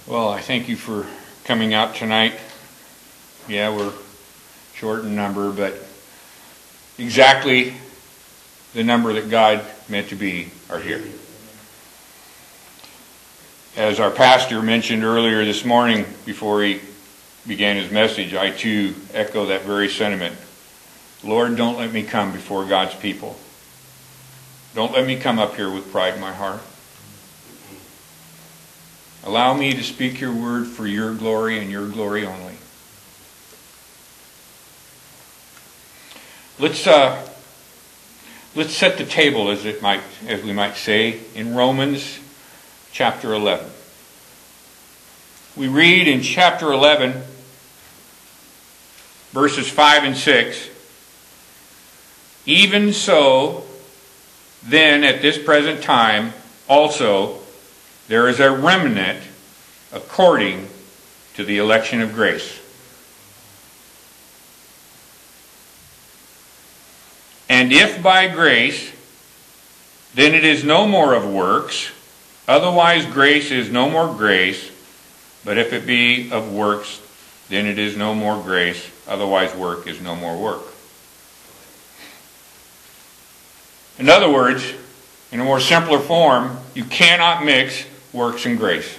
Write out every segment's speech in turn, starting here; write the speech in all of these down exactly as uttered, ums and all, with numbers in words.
Well, I thank you for coming out tonight. Yeah, we're short in number, but exactly the number that God meant to be are here. As our pastor mentioned earlier this morning before he began his message, I too echo that very sentiment. Lord, don't let me come before God's people. Don't let me come up here with pride in my heart. Allow me to speak your word for your glory and your glory only. Let's uh, let's set the table, as it might, as we might say, in Romans chapter eleven. We read in chapter eleven, verses five and six. Even so, then at this present time, also there is a remnant according to the election of grace. And if by grace, then it is no more of works, otherwise grace is no more grace, but if it be of works, then it is no more grace, otherwise work is no more work. In other words, in a more simpler form, you cannot mix works and grace.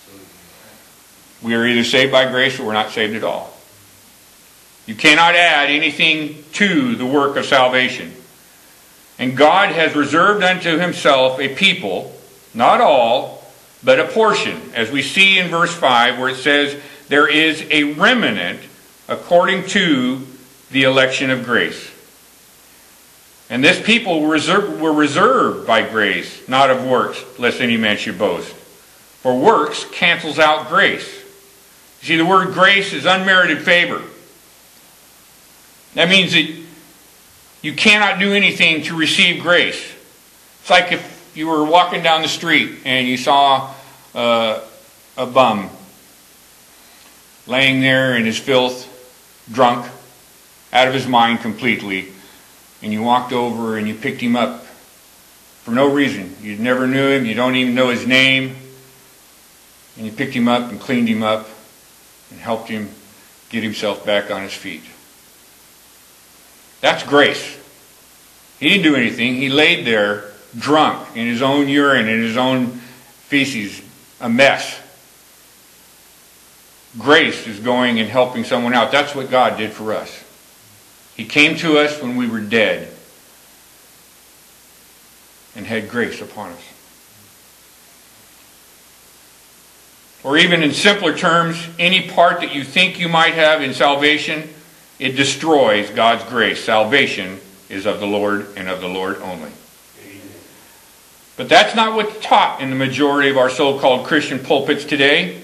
We are either saved by grace or we're not saved at all. You cannot add anything to the work of salvation. And God has reserved unto himself a people, not all, but a portion, as we see in verse five, where it says, there is a remnant according to the election of grace. And this people were reserved, were reserved by grace, not of works, lest any man should boast. For works cancels out grace. You see, the word grace is unmerited favor. That means that you cannot do anything to receive grace. It's like if you were walking down the street and you saw uh, a bum laying there in his filth, drunk, out of his mind completely, and you walked over and you picked him up for no reason. You never knew him, you don't even know his name, and you picked him up and cleaned him up and helped him get himself back on his feet. That's grace. He didn't do anything. He laid there drunk in his own urine, in his own feces, a mess. Grace is going and helping someone out. That's what God did for us. He came to us when we were dead and had grace upon us. Or even in simpler terms, any part that you think you might have in salvation, it destroys God's grace. Salvation is of the Lord and of the Lord only. But that's not what's taught in the majority of our so-called Christian pulpits today.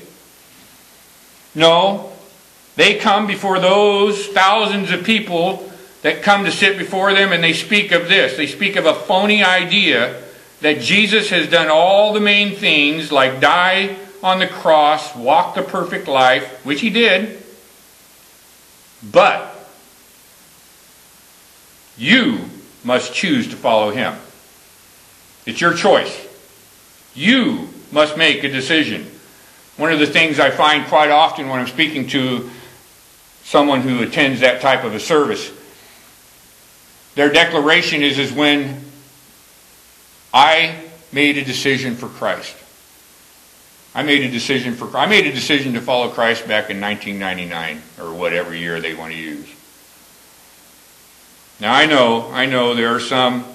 No, they come before those thousands of people that come to sit before them, and they speak of this. They speak of a phony idea that Jesus has done all the main things, like die on the cross, walk the perfect life, which he did. But you must choose to follow him. It's your choice. You must make a decision. One of the things I find quite often when I'm speaking to someone who attends that type of a service, their declaration is, is when I made a decision for Christ. I made a decision for I made a decision to follow Christ back in nineteen ninety-nine, or whatever year they want to use. Now I know, I know there are some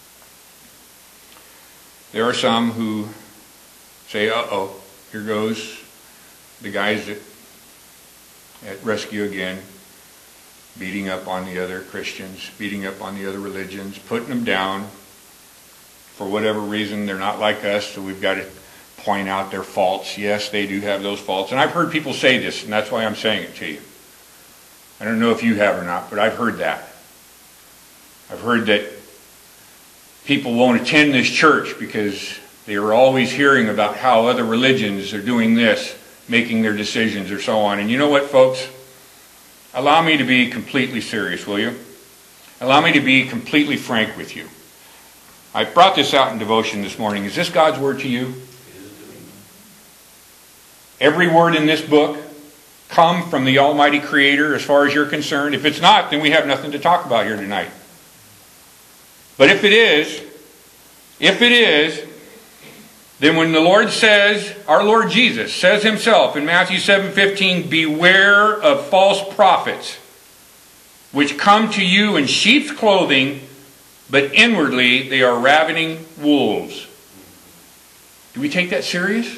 there are some who say, uh-oh, here goes the guys at, at Rescue again, beating up on the other Christians, beating up on the other religions, putting them down. For whatever reason, they're not like us, so we've got to point out their faults. Yes, they do have those faults. And I've heard people say this, and that's why I'm saying it to you. I don't know if you have or not, but I've heard that. I've heard that people won't attend this church because they are always hearing about how other religions are doing this, making their decisions or so on. And you know what, folks? Allow me to be completely serious, will you? Allow me to be completely frank with you. I brought this out in devotion this morning. Is this God's word to you? every word in this book come from the Almighty Creator as far as you're concerned? If it's not, then we have nothing to talk about here tonight. But if it is, if it is, then when the Lord says, our Lord Jesus says himself in Matthew seven fifteen, beware of false prophets, which come to you in sheep's clothing, but inwardly they are ravening wolves. Do we take that serious?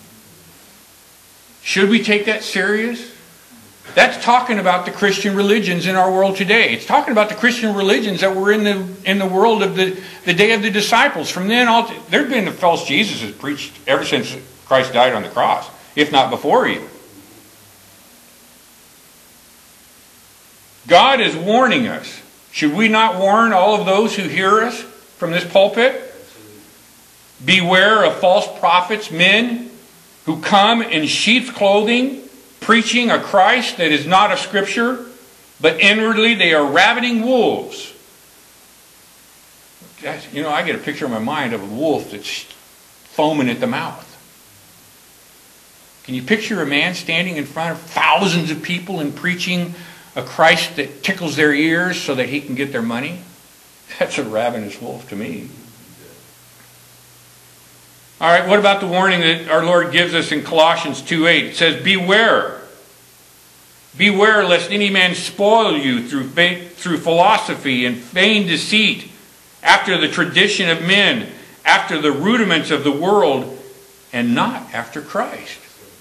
Should we take that serious? That's talking about the Christian religions in our world today. It's talking about the Christian religions that were in the in the world of the, the day of the disciples. From then on, there's been the false Jesus has preached ever since Christ died on the cross, if not before even. God is warning us. Should we not warn all of those who hear us from this pulpit? Beware of false prophets, men who come in sheep's clothing, preaching a Christ that is not of Scripture, but inwardly they are ravening wolves. You know, I get a picture in my mind of a wolf that's foaming at the mouth. Can you picture a man standing in front of thousands of people and preaching a Christ that tickles their ears so that he can get their money? That's a ravenous wolf to me. All right, what about the warning that our Lord gives us in Colossians two eight? It says, beware. Beware lest any man spoil you through, through philosophy and vain deceit, after the tradition of men, after the rudiments of the world, and not after Christ.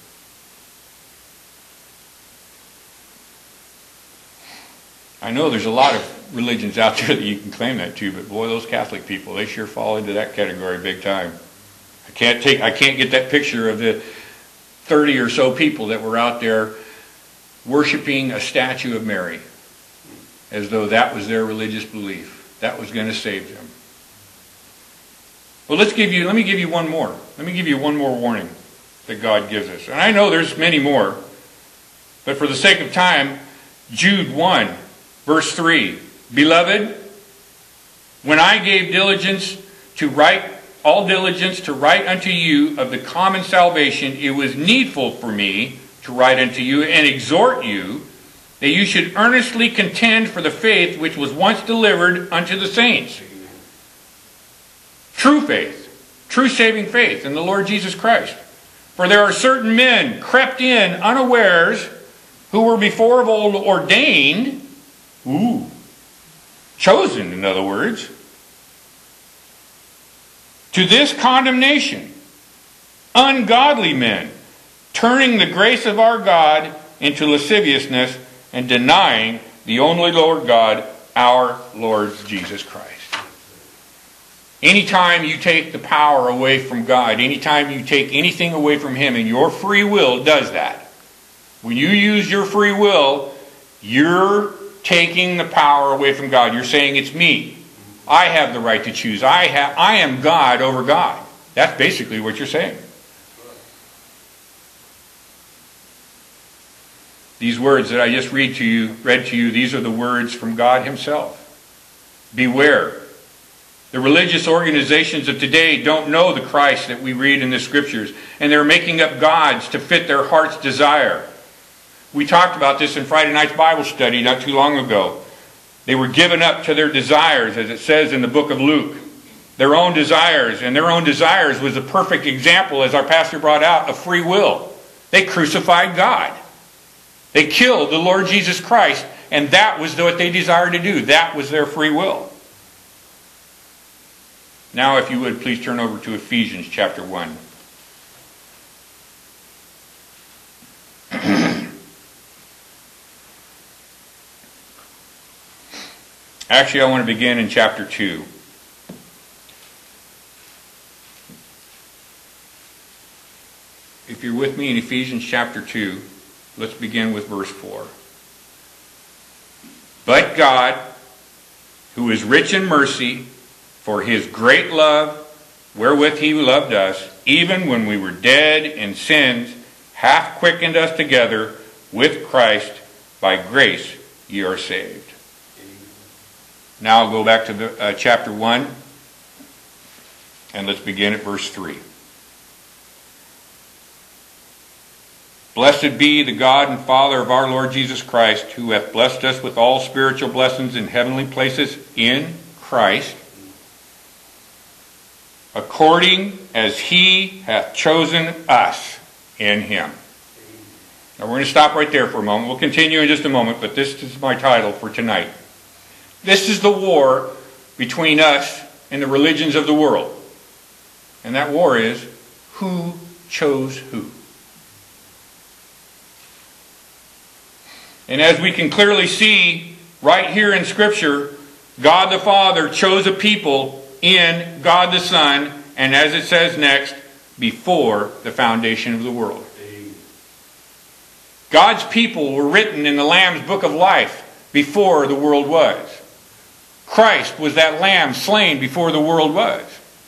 I know there's a lot of religions out there that you can claim that to, but boy, those Catholic people, they sure fall into that category big time. I can't take, I can't get that picture of the thirty or so people that were out there worshiping a statue of Mary, as though that was their religious belief. That was going to save them. Well, let's give you, let me give you one more. Let me give you one more warning that God gives us. And I know there's many more, but for the sake of time, Jude one, verse three. Beloved, when I gave diligence to write, all diligence to write unto you of the common salvation, it was needful for me to write unto you and exhort you that you should earnestly contend for the faith which was once delivered unto the saints. True faith, true saving faith in the Lord Jesus Christ. For there are certain men crept in unawares, who were before of old ordained, ooh, chosen in other words, to this condemnation, ungodly men, turning the grace of our God into lasciviousness and denying the only Lord God, our Lord Jesus Christ. Anytime you take the power away from God, anytime you take anything away from Him, and your free will does that. When you use your free will, you're taking the power away from God. You're saying, it's me. I have the right to choose. I have, I am God over God. That's basically what you're saying. These words that I just read to you, read to you, these are the words from God Himself. Beware. The religious organizations of today don't know the Christ that we read in the Scriptures, and they're making up gods to fit their heart's desire. We talked about this in Friday night's Bible study not too long ago. They were given up to their desires, as it says in the book of Luke. Their own desires, and their own desires was a perfect example, as our pastor brought out, of free will. They crucified God. They killed the Lord Jesus Christ, and that was what they desired to do. That was their free will. Now, if you would, please turn over to Ephesians chapter one. Actually, I want to begin in chapter two. If you're with me in Ephesians chapter two, let's begin with verse four. But God, who is rich in mercy, for His great love, wherewith He loved us, even when we were dead in sins, hath quickened us together with Christ. By grace ye are saved. Now I'll go back to the, uh, chapter one, and let's begin at verse three. Blessed be the God and Father of our Lord Jesus Christ, who hath blessed us with all spiritual blessings in heavenly places in Christ, according as he hath chosen us in him. Now we're going to stop right there for a moment. We'll continue in just a moment, but this is my title for tonight. This is the war between us and the religions of the world. And that war is, who chose who? And as we can clearly see right here in Scripture, God the Father chose a people in God the Son, and as it says next, before the foundation of the world. God's people were written in the Lamb's book of life before the world was. Christ was that lamb slain before the world was.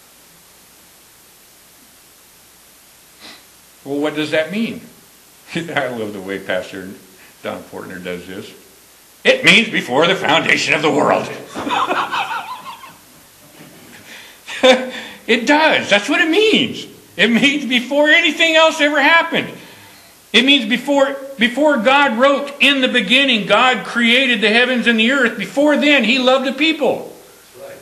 Well, what does that mean? I love the way Pastor Don Fortner does this. It means before the foundation of the world. It does. That's what it means. It means before anything else ever happened. It means before, before God wrote, in the beginning, God created the heavens and the earth. Before then, he loved the people. Right.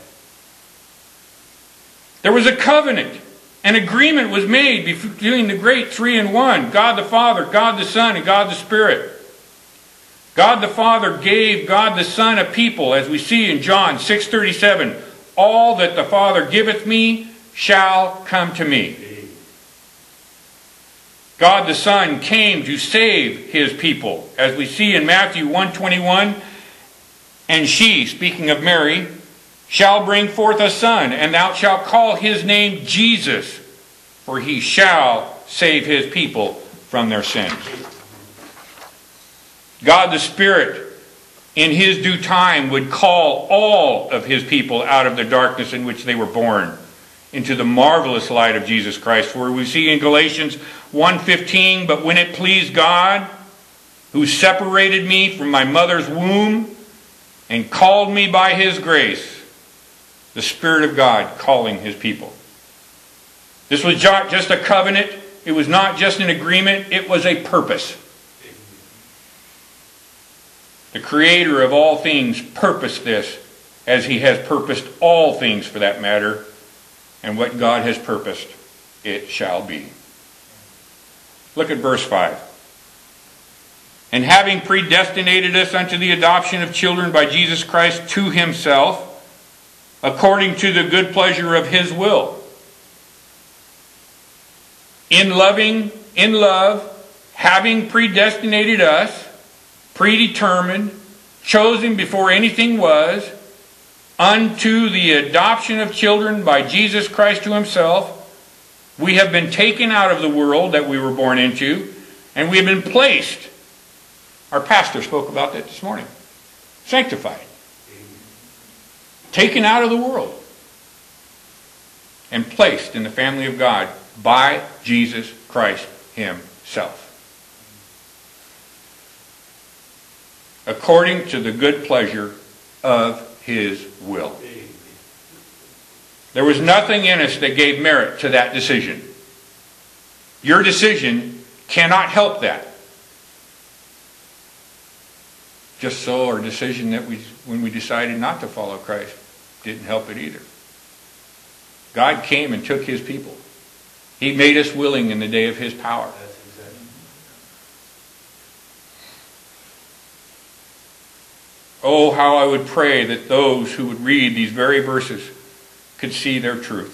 There was a covenant. An agreement was made between the great three in one. God the Father, God the Son, and God the Spirit. God the Father gave God the Son a people, as we see in John six thirty-seven. All that the Father giveth me shall come to me. God the Son came to save his people, as we see in Matthew one twenty-one. And she, speaking of Mary, shall bring forth a son, and thou shalt call his name Jesus, for he shall save his people from their sins. God the Spirit, in his due time, would call all of his people out of the darkness in which they were born into the marvelous light of Jesus Christ. For we see in Galatians one fifteen, but when it pleased God, who separated me from my mother's womb and called me by his grace, the Spirit of God calling his people. This was just a covenant. It was not just an agreement. It was a purpose. The Creator of all things purposed this, as he has purposed all things for that matter. And what God has purposed, it shall be. Look at verse five. And having predestinated us unto the adoption of children by Jesus Christ to himself, according to the good pleasure of his will. In loving, in love, having predestinated us, predetermined, chosen before anything was, unto the adoption of children by Jesus Christ to himself, we have been taken out of the world that we were born into, and we have been placed. Our pastor spoke about that this morning. Sanctified. Taken out of the world and placed in the family of God by Jesus Christ himself. According to the good pleasure of his will. There was nothing in us that gave merit to that decision. Your decision cannot help that. Just so our decision that we, when we decided not to follow Christ, didn't help it either. God came and took his people. He made us willing in the day of his power. Oh, how I would pray that those who would read these very verses could see their truth.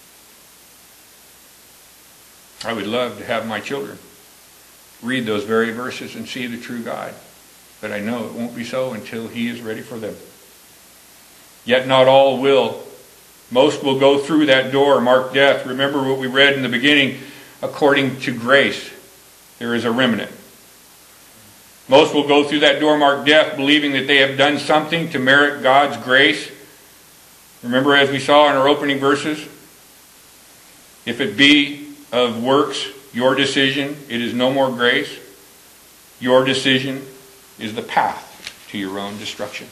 I would love to have my children read those very verses and see the true God. But I know it won't be so until he is ready for them. Yet not all will. Most will go through that door marked death. Remember what we read in the beginning. According to grace, there is a remnant. Most will go through that door marked death, believing that they have done something to merit God's grace. Remember, as we saw in our opening verses, if it be of works, your decision, it is no more grace. Your decision is the path to your own destruction.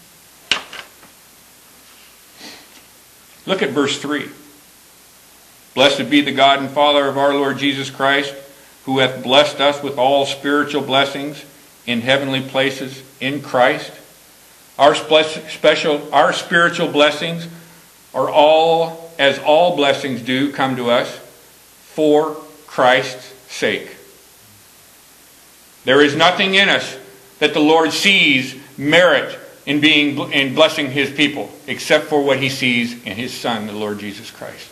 Look at verse three. Blessed be the God and Father of our Lord Jesus Christ, who hath blessed us with all spiritual blessings in heavenly places in Christ. Our special, our spiritual blessings are all, as all blessings do, come to us for Christ's sake. There is nothing in us that the Lord sees merit in being in blessing His people, except for what He sees in His Son, the Lord Jesus Christ.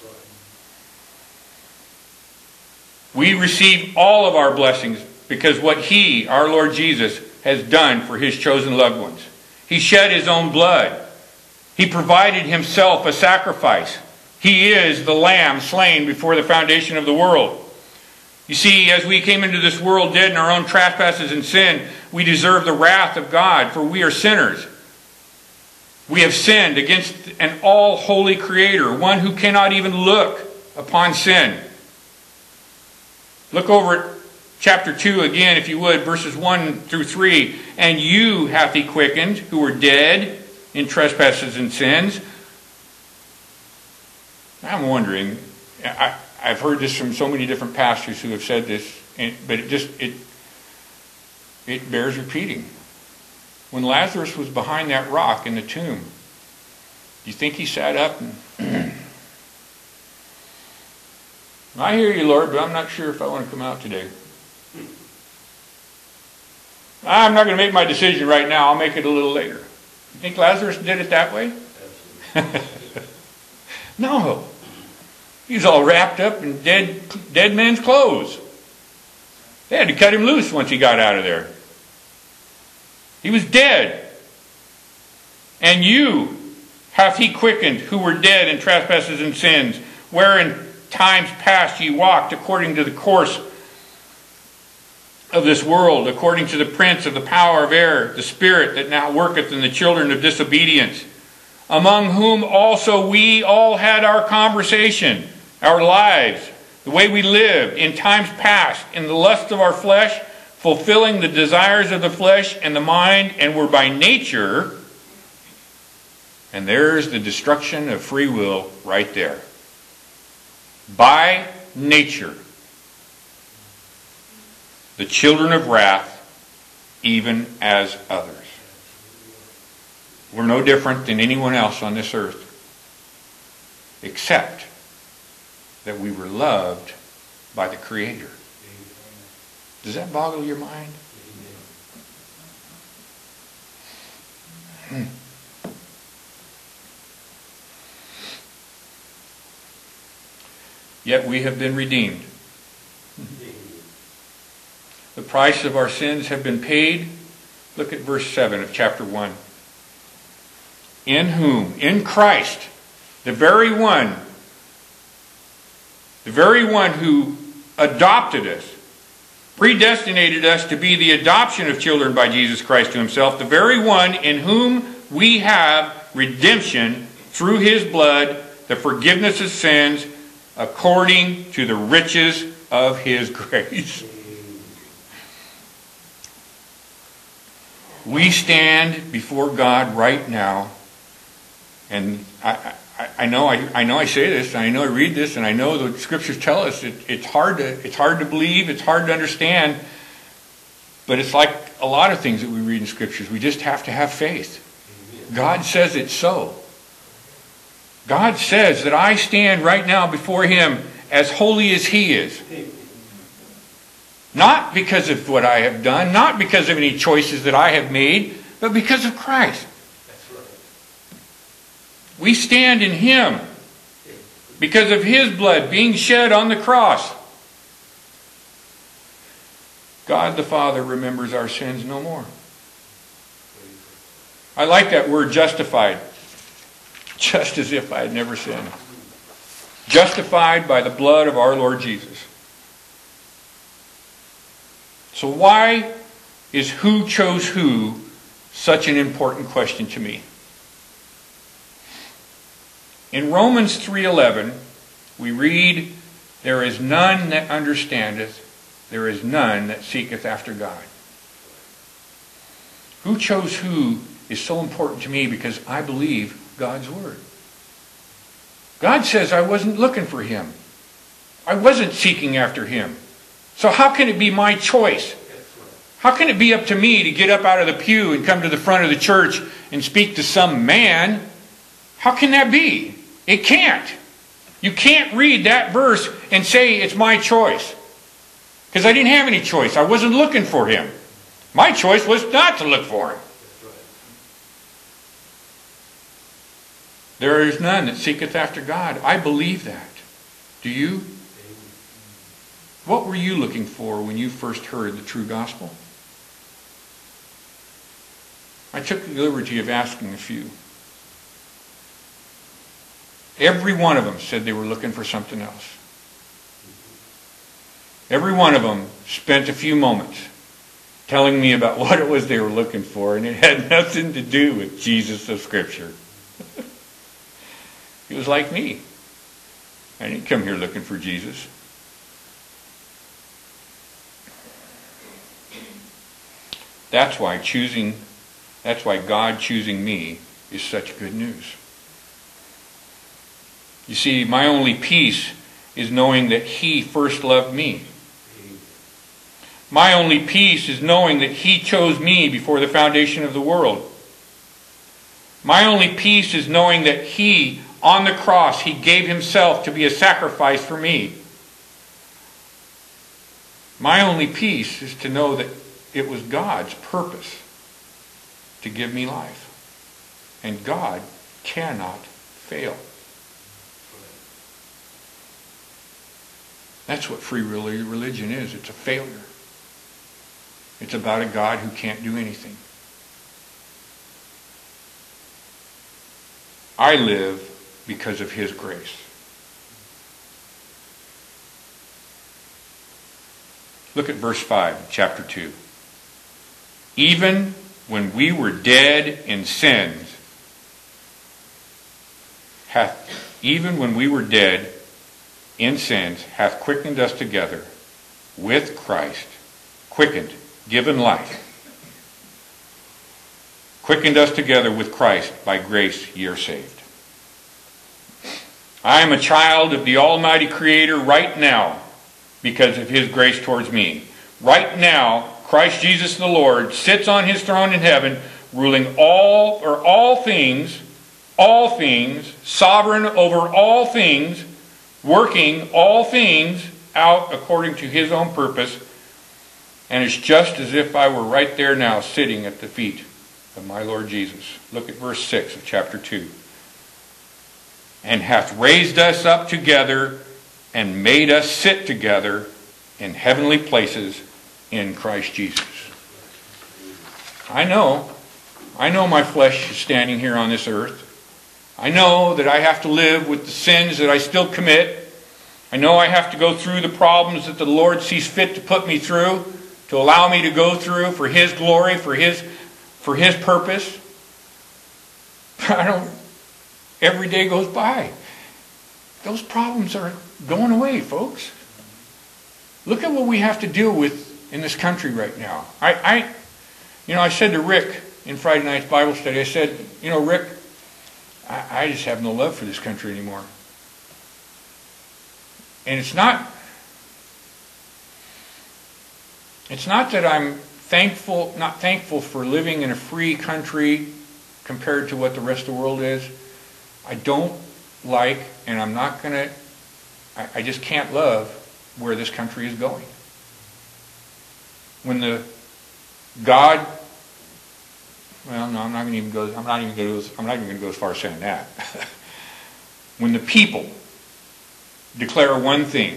We receive all of our blessings because what He, our Lord Jesus, has done for His chosen loved ones. He shed His own blood. He provided Himself a sacrifice. He is the Lamb slain before the foundation of the world. You see, as we came into this world dead in our own trespasses and sin, we deserve the wrath of God, for we are sinners. We have sinned against an all-holy Creator, one who cannot even look upon sin. Look over at chapter two again, if you would, verses one through three. And you hath He quickened, who were dead in trespasses and sins. I'm wondering, I, I've heard this from so many different pastors who have said this, but it just, it, it bears repeating. When Lazarus was behind that rock in the tomb, do you think he sat up and... I hear you, Lord, but I'm not sure if I want to come out today. I'm not going to make my decision right now. I'll make it a little later. You think Lazarus did it that way? No. He's all wrapped up in dead, dead man's clothes. They had to cut him loose once he got out of there. He was dead. And you hath He quickened, who were dead in trespasses and sins, wherein times past ye walked according to the course of this world, according to the prince of the power of air, the spirit that now worketh in the children of disobedience, among whom also we all had our conversation, our lives, the way we lived in times past, in the lust of our flesh, fulfilling the desires of the flesh and the mind, and were by nature, and there's the destruction of free will right there. By nature, the children of wrath, even as others. We're no different than anyone else on this earth, except that we were loved by the Creator. Does that boggle your mind? Hmm. Yet we have been redeemed. The price of our sins have been paid. Look at verse seven of chapter one. In whom, in Christ, the very one, the very one who adopted us, predestinated us to be the adoption of children by Jesus Christ to Himself, the very one in whom we have redemption through His blood, the forgiveness of sins, according to the riches of His grace. We stand before God right now, and I, I, I know I, I know I say this, and I know I read this, and I know the Scriptures tell us it, it's hard to it's hard to believe, it's hard to understand, but it's like a lot of things that we read in Scriptures. We just have to have faith. God says it's so. God says that I stand right now before Him as holy as He is. Not because of what I have done, not because of any choices that I have made, but because of Christ. We stand in Him because of His blood being shed on the cross. God the Father remembers our sins no more. I like that word justified. Just as if I had never sinned. Justified by the blood of our Lord Jesus. So why is who chose who such an important question to me? In Romans three eleven, we read, "There is none that understandeth, there is none that seeketh after God." Who chose who is so important to me because I believe God's Word. God says I wasn't looking for Him. I wasn't seeking after him. So how can it be my choice? How can it be up to me to get up out of the pew and come to the front of the church and speak to some man? How can that be? It can't. You can't read that verse and say it's my choice. Because I didn't have any choice. I wasn't looking for him. My choice was not to look for him. There is none that seeketh after God. I believe that. Do you? What were you looking for when you first heard the true gospel? I took the liberty of asking a few. Every one of them said they were looking for something else. Every one of them spent a few moments telling me about what it was they were looking for, and it had nothing to do with Jesus of Scripture. It was like me. I didn't come here looking for Jesus. That's why choosing, that's why God choosing me is such good news. You see, my only peace is knowing that He first loved me. My only peace is knowing that He chose me before the foundation of the world. My only peace is knowing that He, on the cross, He gave Himself to be a sacrifice for me. My only peace is to know that it was God's purpose to give me life. And God cannot fail. That's what free religion is. It's a failure. It's about a God who can't do anything. I live because of His grace. Look at verse five, chapter two. Even when we were dead in sins, hath, even when we were dead in sins, hath quickened us together with Christ. Quickened, given life. Quickened us together with Christ. By grace ye are saved. I am a child of the Almighty Creator right now because of His grace towards me. Right now, Christ Jesus the Lord sits on His throne in heaven, ruling all or all things, all things, sovereign over all things, working all things out according to His own purpose. And it's just as if I were right there now sitting at the feet of my Lord Jesus. Look at verse six of chapter two. And hath raised us up together and made us sit together in heavenly places in Christ Jesus. I know, I know my flesh is standing here on this earth. I know that I have to live with the sins that I still commit. I know I have to go through the problems that the Lord sees fit to put me through, to allow me to go through for His glory, for His, for His purpose. I don't, every day goes by. Those problems are going away, folks. Look at what we have to deal with in this country right now. I, I, you know, I said to Rick in Friday night's Bible study, I said, you know, Rick, I, I just have no love for this country anymore. And it's not, it's not that I'm thankful, not thankful for living in a free country compared to what the rest of the world is. I don't like, and I'm not going to, I just can't love where this country is going. When the God, well, no, I'm not going to even go. I'm not even going to. I'm not even going to go as far as saying that. When the people declare one thing,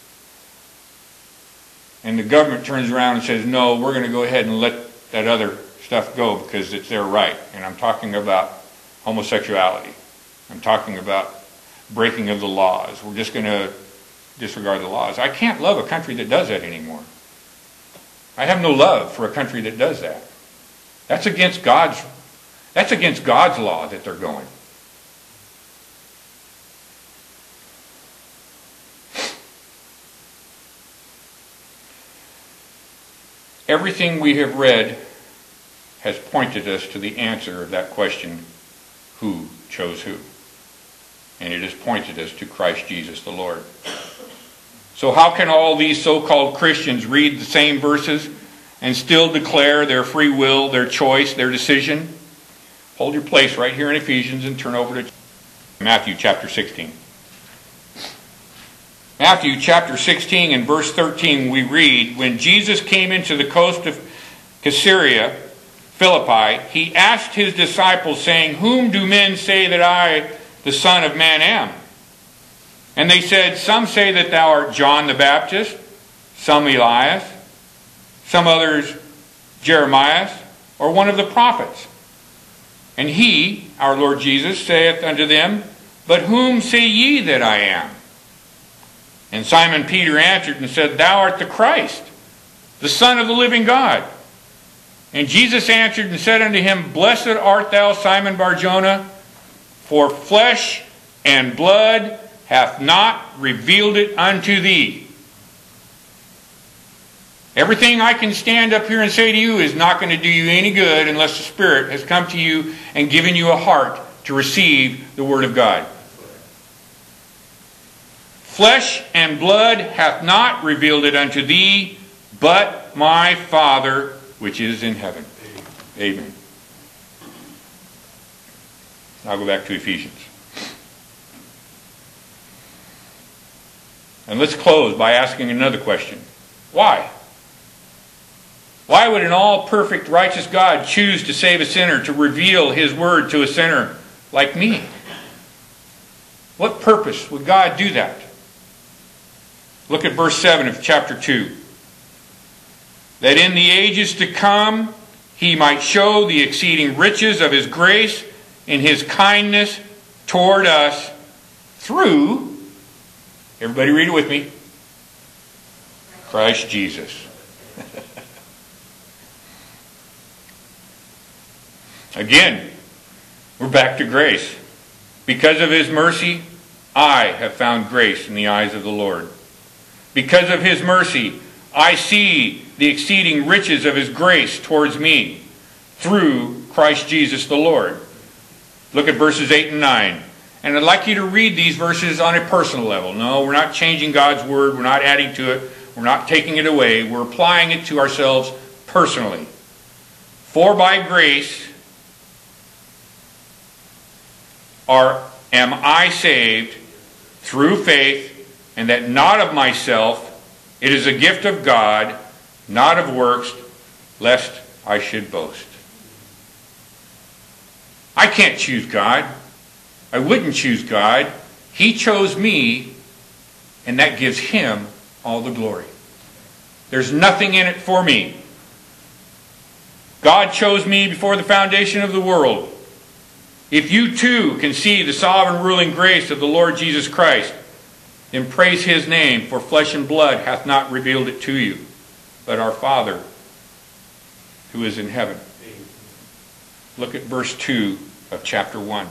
and the government turns around and says, "No, we're going to go ahead and let that other stuff go because it's their right," and I'm talking about homosexuality. I'm talking about breaking of the laws. We're just going to disregard the laws. I can't love a country that does that anymore. I have no love for a country that does that. That's against God's, that's against God's law that they're going. Everything we have read has pointed us to the answer of that question, who chose who? And it has pointed us to Christ Jesus the Lord. So how can all these so-called Christians read the same verses and still declare their free will, their choice, their decision? Hold your place right here in Ephesians and turn over to Matthew chapter sixteen. Matthew chapter sixteen and verse thirteen we read, when Jesus came into the coast of Caesarea Philippi, he asked his disciples, saying, whom do men say that I, the Son of Man, am? And they said, some say that thou art John the Baptist, some Elias, some others Jeremiah, or one of the prophets. And he, our Lord Jesus, saith unto them, but whom say ye that I am? And Simon Peter answered and said, thou art the Christ, the Son of the living God. And Jesus answered and said unto him, blessed art thou, Simon Bar-Jonah, for flesh and blood hath not revealed it unto thee. Everything I can stand up here and say to you is not going to do you any good unless the Spirit has come to you and given you a heart to receive the Word of God. Flesh and blood hath not revealed it unto thee, but my Father which is in heaven. Amen. I'll go back to Ephesians. And let's close by asking another question. Why? Why would an all-perfect, righteous God choose to save a sinner, to reveal His Word to a sinner like me? What purpose would God do that? Look at verse seven of chapter two. That in the ages to come He might show the exceeding riches of His grace in His kindness toward us through, everybody read it with me, Christ Jesus. Again, we're back to grace. Because of His mercy, I have found grace in the eyes of the Lord. Because of His mercy, I see the exceeding riches of His grace towards me through Christ Jesus the Lord. Look at verses eight and nine. And I'd like you to read these verses on a personal level. No, we're not changing God's Word. We're not adding to it. We're not taking it away. We're applying it to ourselves personally. For by grace are, am I saved through faith, and that not of myself. It is a gift of God, not of works, lest I should boast. I can't choose God. I wouldn't choose God. He chose me, and that gives Him all the glory. There's nothing in it for me. God chose me before the foundation of the world. If you too can see the sovereign ruling grace of the Lord Jesus Christ, then praise His name, for flesh and blood hath not revealed it to you, but our Father who is in heaven. Look at verse two of chapter one.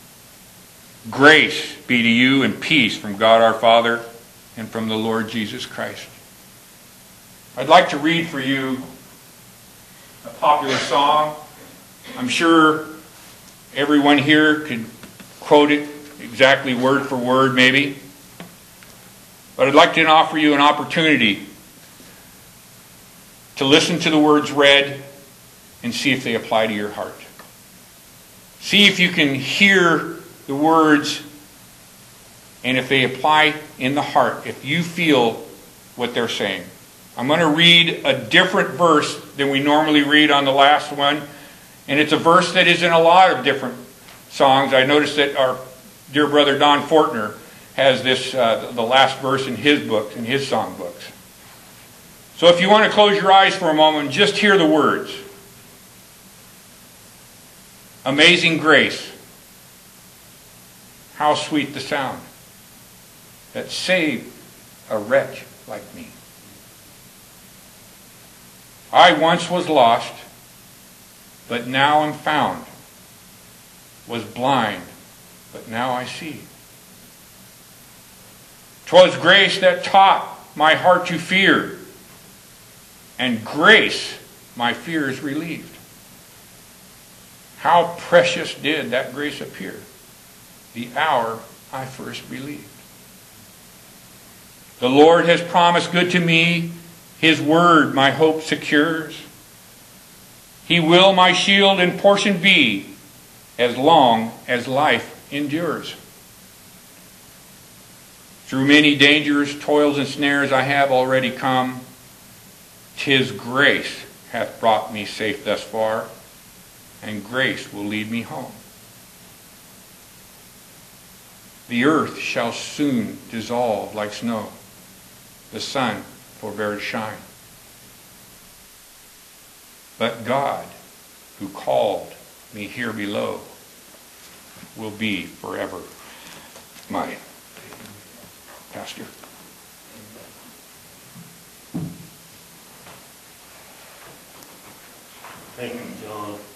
Grace be to you and peace from God our Father and from the Lord Jesus Christ. I'd like to read for you a popular song. I'm sure everyone here could quote it exactly word for word maybe. But I'd like to offer you an opportunity to listen to the words read and see if they apply to your heart. See if you can hear the words and if they apply in the heart, if you feel what they're saying. I'm going to read a different verse than we normally read on the last one. And it's a verse that is in a lot of different songs. I noticed that our dear brother Don Fortner has this, uh, the last verse in his books, in his song books. So if you want to close your eyes for a moment and just hear the words. Amazing grace. How sweet the sound that saved a wretch like me. I once was lost, but now am found. Was blind, but now I see. 'Twas grace that taught my heart to fear, and grace my fears relieved. How precious did that grace appear the hour I first believed. The Lord has promised good to me. His word my hope secures. He will my shield and portion be as long as life endures. Through many dangers, toils, and snares I have already come. 'Tis grace hath brought me safe thus far, and grace will lead me home. The earth shall soon dissolve like snow. The sun forbear to shine. But God, who called me here below, will be forever mine. Pastor. Thank you, John.